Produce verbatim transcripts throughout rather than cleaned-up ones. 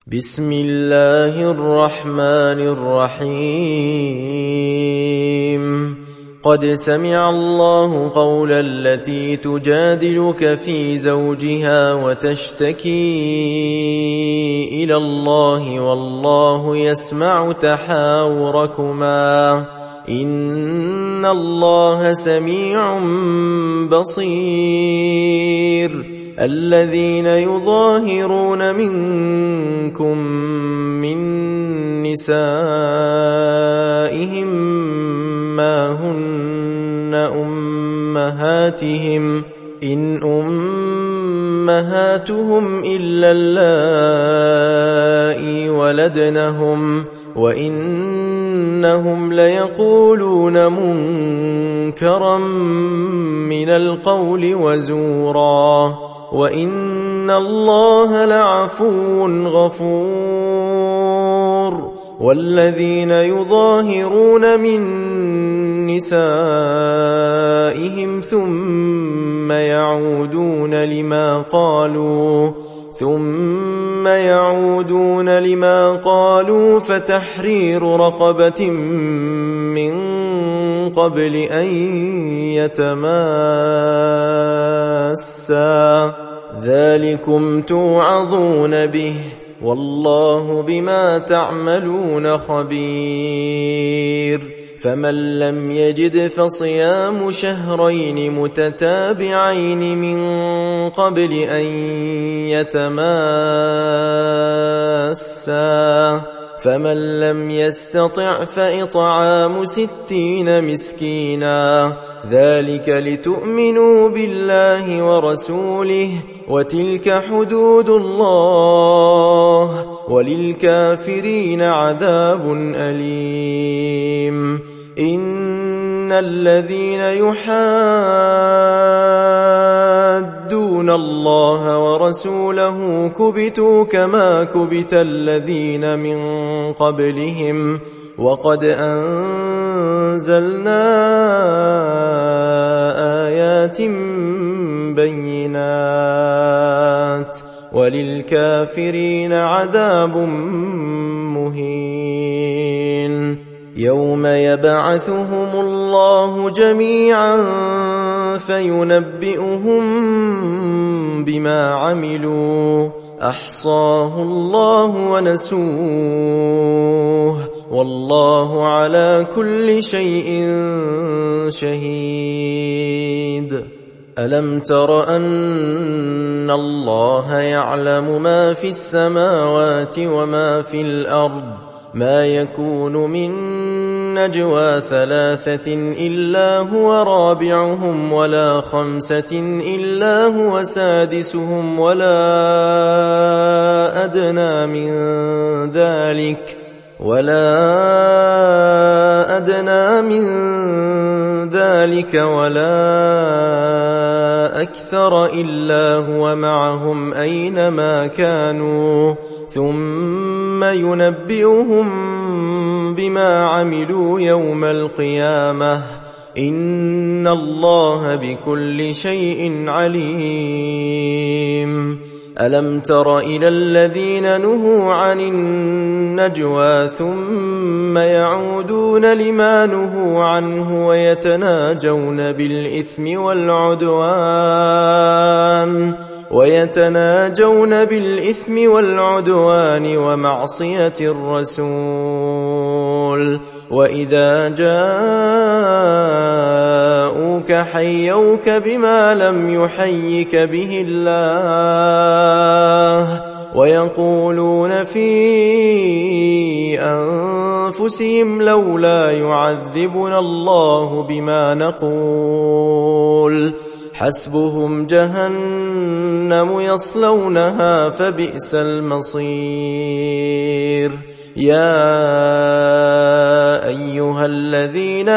بسم الله الرحمن الرحيم قد سمع الله قول التي تجادلك في زوجها وتشتكي إلى الله والله يسمع تحاوركما إن الله سميع بصير الذين يظاهرون منكم من نسائهم ما هن أمهاتهم إن أمهاتهم إلا اللائي ولدنهم وإنهم ليقولون منكرا من القول وزورا وإن الله لعفو غفور والذين يظاهرون من نسائهم ثم يعودون لما قالوا ثم يعودون لما قالوا فتحرير رقبة من قبل أن يتماسا ذلكم توعظون به والله بما تعملون خبير فمن لم يجد فصيام شهرين متتابعين من قبل أن يتماسا فمن لم يستطع فإطعام ستين مسكينا ذلك لتؤمنوا بالله ورسوله وتلك حدود الله وللكافرين عذاب أليم إن الذين يحادون الله ورسوله كبتوا كما كبت الذين من قبلهم وقد أنزلنا آيات بينات وللكافرين عذاب مهين يوم يبعثهم الله جميعا فينبئهم بما عملوا أحصاه الله ونسوه والله على كل شيء شهيد ألم تر أن الله يعلم ما في السماوات وما في الأرض ما يكون من نجوى ثلاثة إلا هو رابعهم ولا خمسة إلا هو سادسهم ولا أدنى من ذلك ولا أدنى من ذلك ولا أكثر إلا هو معهم أينما كانوا ثم ينبئهم بما عملوا يوم القيامة إن الله بكل شيء عليم ألم تر إلى الذين نهوا عن النجوى ثم يعودون لما نهوا عنه ويتناجون بالإثم والعدوان ويتناجون بالإثم والعدوان ومعصية الرسول وإذا جاءوك حيوك بما لم يحيك به الله ويقولون في أنفسهم لولا يعذبنا الله بما نقول حسبهم جهنم يصلونها فبئس المصير يا أيها الذين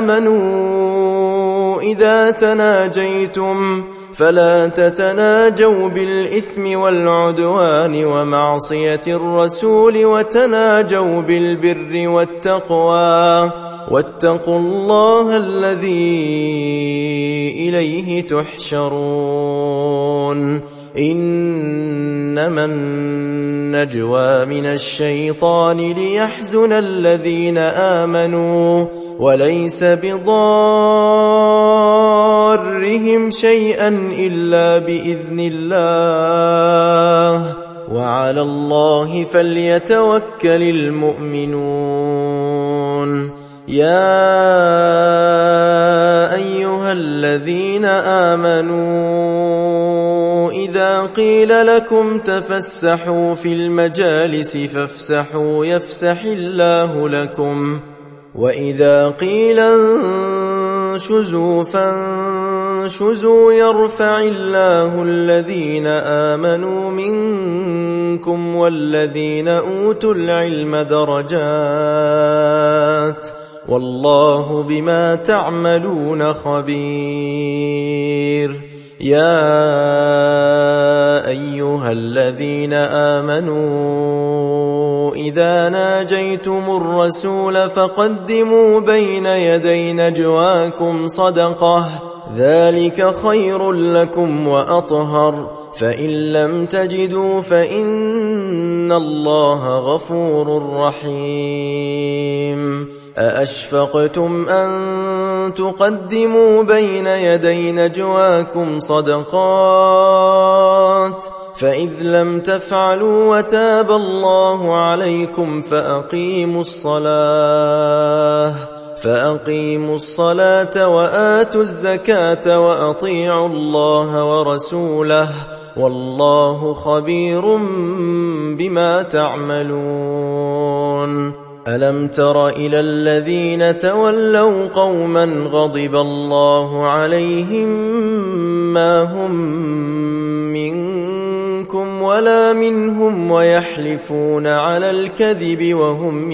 آمنوا إذا تناجيتم فلا تتناجوا بالإثم والعدوان ومعصية الرسول وتناجوا بالبر والتقوى واتقوا الله الذي إليه تحشرون إنما النجوى من الشيطان ليحزن الذين آمنوا وليس بضارهم شيئا إلا بإذن الله وعلى الله فليتوكل المؤمنون. يا أيها الذين آمنوا إذا قيل لكم تفسحوا في المجالس فافسحوا يفسح الله لكم وإذا قيل انشزوا فانشزوا يرفع الله الذين آمنوا منكم والذين أوتوا العلم درجات والله بما تعملون خبير. يا أيها الذين آمنوا إذا ناجيتم الرسول فقدموا بين يدي نجواكم صدقة ذلك خير لكم وأطهر فإن لم تجدوا فإن الله غفور رحيم. أأشفقتم أن تقدموا بين يدي نجواكم صدقات فإذ لم تفعلوا وتاب الله عليكم فأقيموا الصلاة فأقيموا الصلاة وآتوا الزكاة وأطيعوا الله ورسوله والله خبير بما تعملون. ألم تر إلى الذين تولوا قوما غضب الله عليهم ما هم منكم ولا منهم ويحلفون على الكذب وهم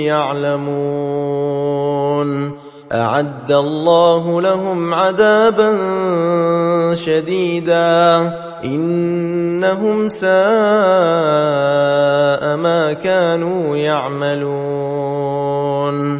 يعلمون أعد الله لهم عذابا شديدا إنهم ساء ما كانوا يعملون.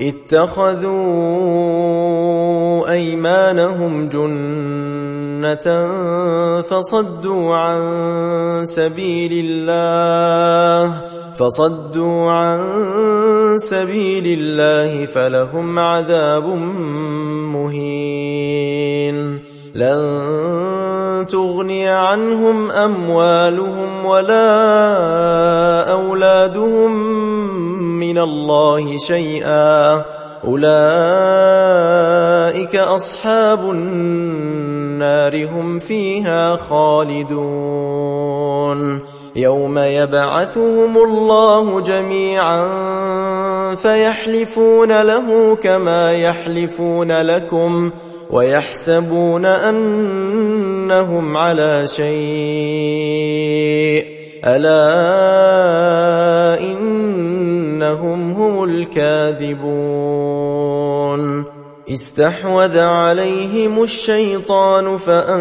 اتخذوا أيمانهم جنة فصدوا عن سبيل الله فصدوا عن سبيل الله فلهم عذاب مهين. لن تغني عنهم أموالهم ولا أولادهم من الله شيئا أولئك أصحاب النار هم فيها خالدون. يوم يبعثهم الله جميعا فيحلفون له كما يحلفون لكم ويحسبون أنهم على شيء ألا إنهم هم الكاذبون. استحوذ عليهم الشيطان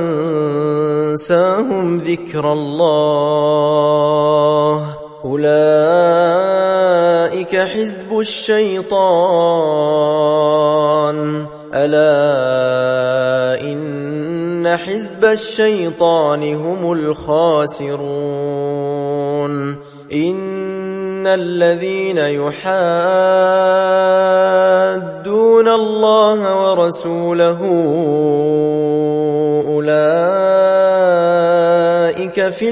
فأنساهم ذكر الله أولئك حزب الشيطان ألا إن حزب الشيطان هم الخاسرون. إن الذين يحادون الله ورسوله أولئك في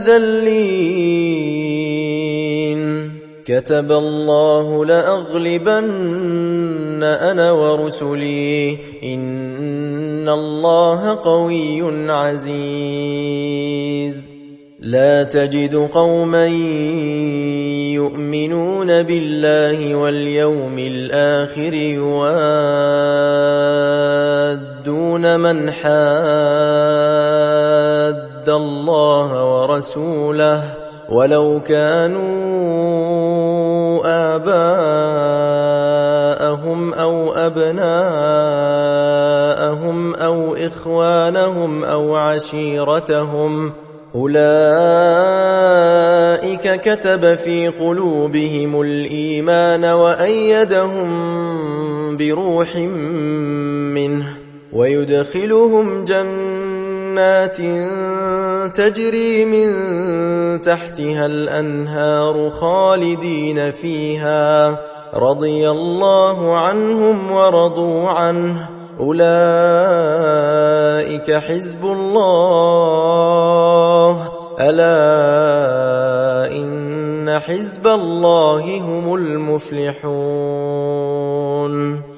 الأذلين. كتب الله لأغلبن أنا ورسلي إن الله قوي عزيز. لا تجد قوما يؤمنون بالله واليوم الآخر يوادون من حاد الله ورسوله ولو كانوا آباءهم أو أبناءهم أو إخوانهم أو عشيرتهم أولئك كتب في قلوبهم الإيمان وأيدهم بروح منه ويدخلهم جنات تجري من تحتها الأنهار خالدين فيها رضي الله عنهم ورضوا عنه أولئك حزب الله ألا إن حزب الله هم المفلحون.